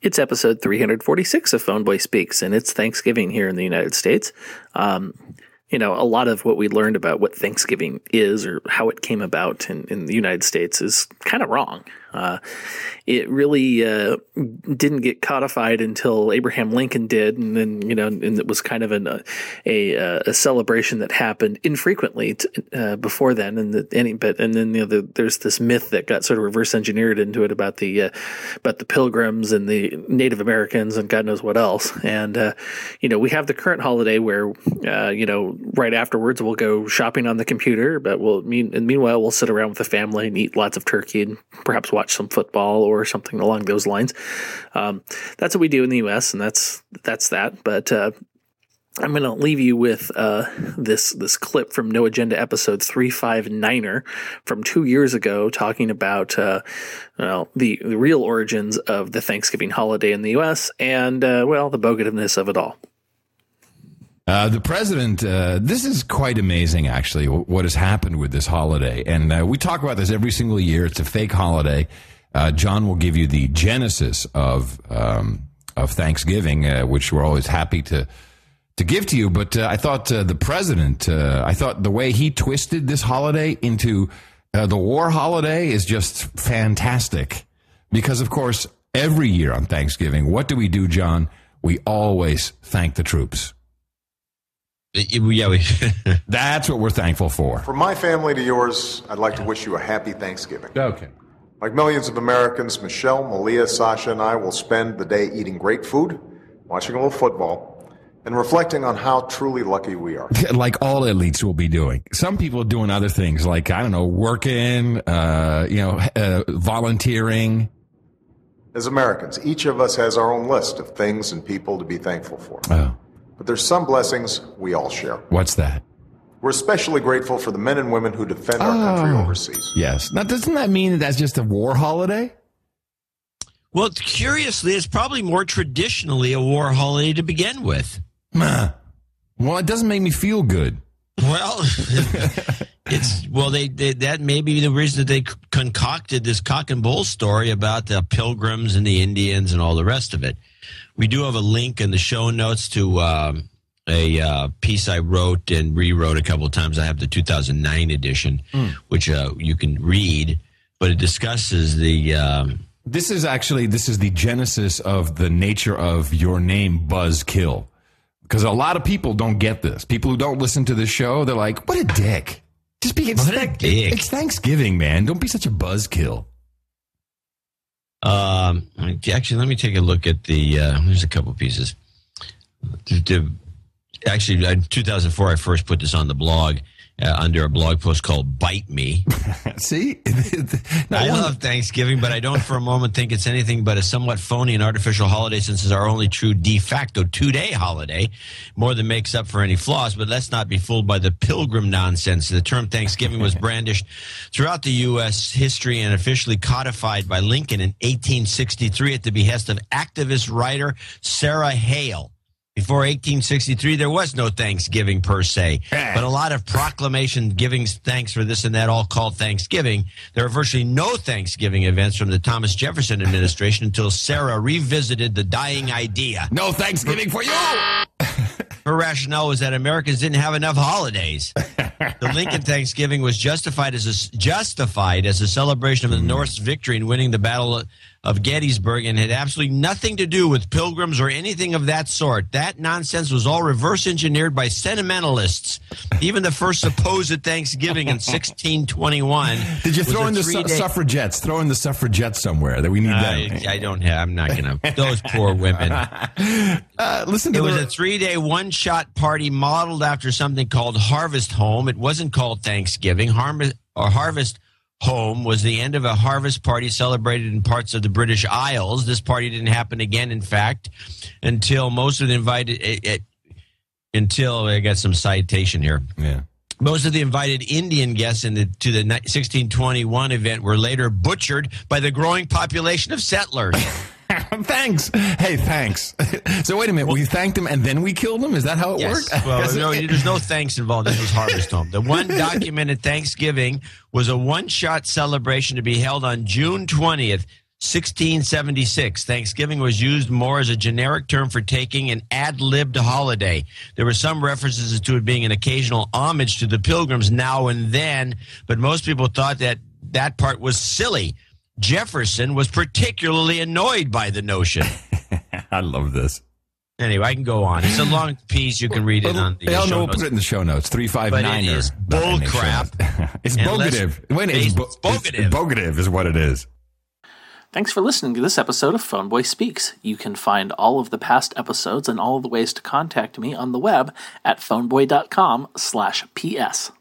It's episode 346 of Phone Boy Speaks, and it's Thanksgiving here in the United States. A lot of what we learned about what Thanksgiving is or how it came about in the United States is kind of wrong. It really didn't get codified until Abraham Lincoln did, and then and it was kind of a celebration that happened infrequently before then. There's this myth that got sort of reverse engineered into it about the Pilgrims and the Native Americans and God knows what else. And we have the current holiday where right afterwards we'll go shopping on the computer, but meanwhile we'll sit around with the family and eat lots of turkey and perhaps watch some football or something along those lines. That's what we do in the U.S., and that's that. But I'm going to leave you with this clip from No Agenda episode 359er from 2 years ago, talking about the real origins of the Thanksgiving holiday in the U.S. and the bogativeness of it all. The president, this is quite amazing, actually, what has happened with this holiday. And we talk about this every single year. It's a fake holiday. John will give you the genesis of Thanksgiving, which we're always happy to give to you. But I thought the president, I thought the way he twisted this holiday into the war holiday is just fantastic. Because, of course, every year on Thanksgiving, what do we do, John? We always thank the troops. Yeah, that's what we're thankful for. From my family to yours, I'd like to wish you a happy Thanksgiving. Okay. Like millions of Americans, Michelle, Malia, Sasha, and I will spend the day eating great food, watching a little football, and reflecting on how truly lucky we are. Like all elites will be doing. Some people are doing other things, like, working, volunteering. As Americans, each of us has our own list of things and people to be thankful for. Oh. But there's some blessings we all share. What's that? We're especially grateful for the men and women who defend our country overseas. Yes. Now, doesn't that mean that's just a war holiday? Well, curiously, it's probably more traditionally a war holiday to begin with. Well, it doesn't make me feel good. Well, that may be the reason that they concocted this cock and bull story about the Pilgrims and the Indians and all the rest of it. We do have a link in the show notes to a piece I wrote and rewrote a couple of times. I have the 2009 edition, which you can read, but it discusses the... This is the genesis of the nature of your name, Buzzkill. Because a lot of people don't get this. People who don't listen to this show, they're like, what a dick. It's Thanksgiving, man. Don't be such a buzzkill. Actually, let me take a look at there's a couple pieces. Actually, in 2004, I first put this on the blog under a blog post called Bite Me. See? I love Thanksgiving, but I don't for a moment think it's anything but a somewhat phony and artificial holiday, since it's our only true de facto 2-day holiday, more than makes up for any flaws. But let's not be fooled by the Pilgrim nonsense. The term Thanksgiving was brandished throughout the U.S. history and officially codified by Lincoln in 1863 at the behest of activist writer Sarah Hale. Before 1863, there was no Thanksgiving per se, but a lot of proclamation giving thanks for this and that, all called Thanksgiving. There are virtually no Thanksgiving events from the Thomas Jefferson administration until Sarah revisited the dying idea. No Thanksgiving for you! Her rationale was that Americans didn't have enough holidays. The Lincoln Thanksgiving was justified as a celebration of the North's victory in winning the Battle of Gettysburg, and had absolutely nothing to do with pilgrims or anything of that sort. That nonsense was all reverse engineered by sentimentalists. Even the first supposed Thanksgiving in 1621. Did you throw in the suffragettes? Throw in the suffragettes somewhere that we need them. I don't have. I'm not going to. Those poor women. Listen to it was a 3-day one-shot party modeled after something called Harvest Home. It wasn't called Thanksgiving. Harvest Home was the end of a harvest party celebrated in parts of the British Isles. This party didn't happen again, in fact, until most of the invited until I got some citation here. Yeah. Most of the invited Indian guests to the 1621 event were later butchered by the growing population of settlers. Thanks. Hey, thanks. So wait a minute. We thanked them and then we killed them? Is that how it worked? Well, no, there's no thanks involved. This was Harvest Home. The one documented Thanksgiving was a one-shot celebration to be held on June 20th, 1676, Thanksgiving was used more as a generic term for taking an ad-libbed holiday. There were some references to it being an occasional homage to the Pilgrims now and then, but most people thought that part was silly. Jefferson was particularly annoyed by the notion. I love this. Anyway, I can go on. It's a long piece. You can read it on the show we'll notes. put it in the show notes. 359er. But it is bull crap. It's bogative. It's bogative is what it is. Thanks for listening to this episode of Phoneboy Speaks. You can find all of the past episodes and all of the ways to contact me on the web at phoneboy.com/ps.